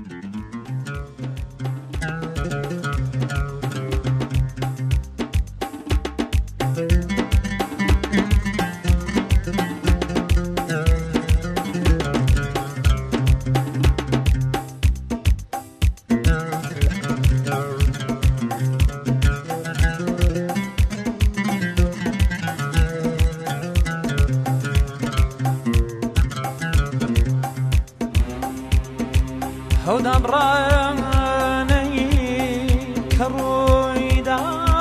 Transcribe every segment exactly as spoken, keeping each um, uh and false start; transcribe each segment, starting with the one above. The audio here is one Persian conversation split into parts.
هودم راني كرويدا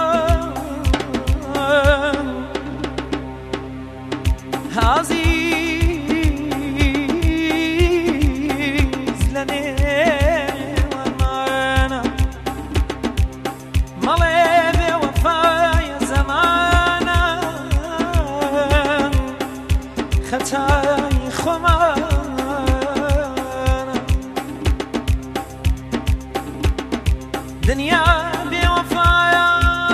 عزيز لني ومانا مالي وفاي زمانا خطاي خمانا دنيا بوفايا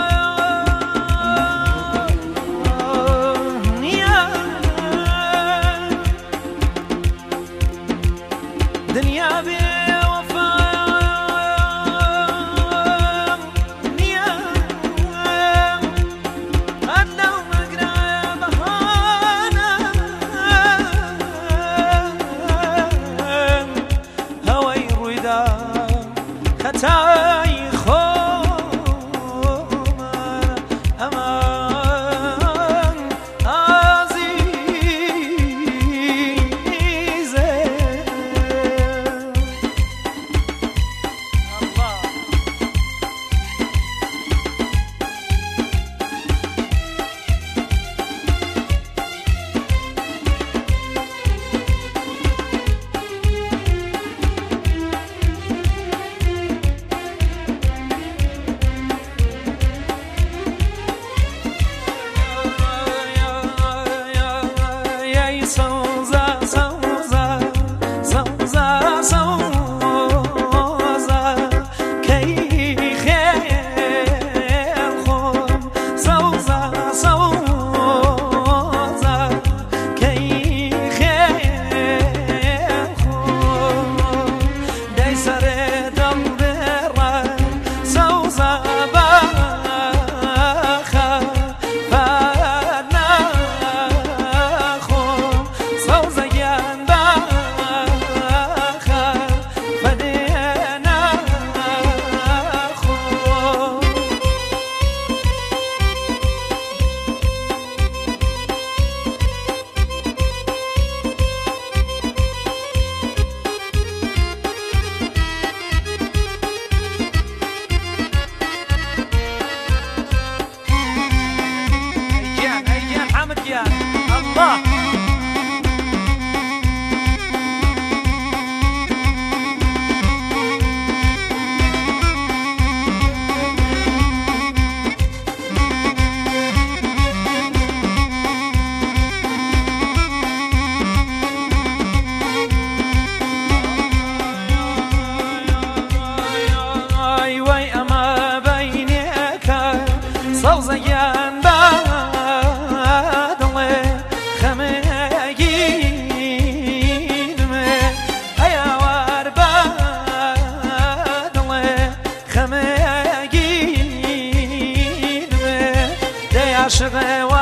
دنيا بوفايا دنيا أدلو مقرأ بهانا هواي رويدا خطاي عاشق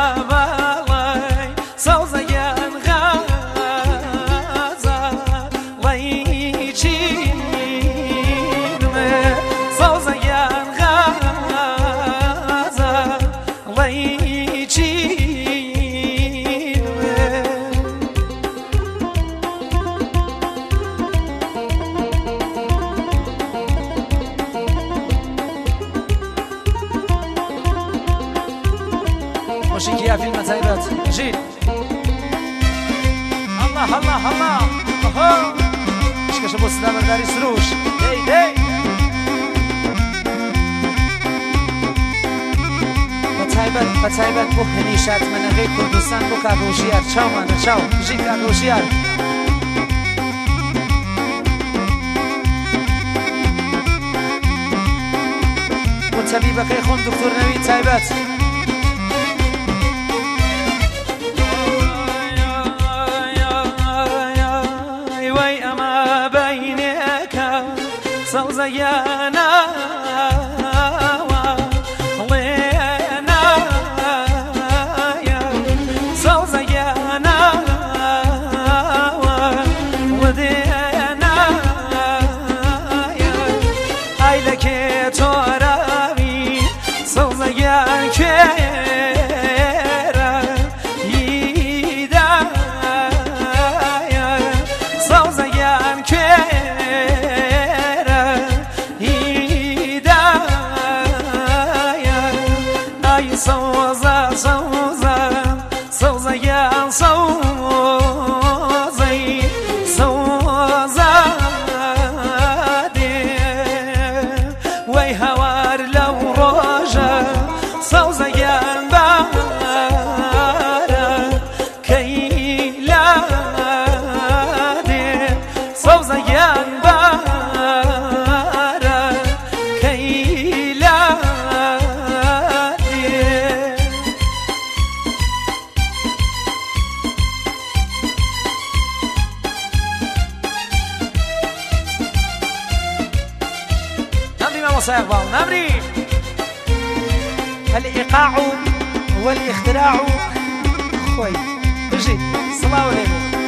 وبالي صوزيان غازا ليشين صوزيان غازا ليشين موسيقى فيلم تايبات جيل الله الله الله اهو اشكاش ابو سلام داري سروش دي دي بتايبات بتايبات بو هنيشات من غير كردستان بو كاروشيار چاو من چاو جيل كاروشيار وطبيبك يخون دكتور نويد تايبات وي أما بينك سوزيانا لينا يا سوزيانا ودينا يا أيلك تراوي سوزيان كيرا يدا يا سوزيان كيرا يدا يا أي سوزا سوزا سوزيان سوزي سوزا دي وي هوار لو روجا سوزيان بارا كيلا دي سوزيان بارا كيلا دي نمري ما مصير بال نمري الإيقاع والاختراع خوي بجي صلاة عليكم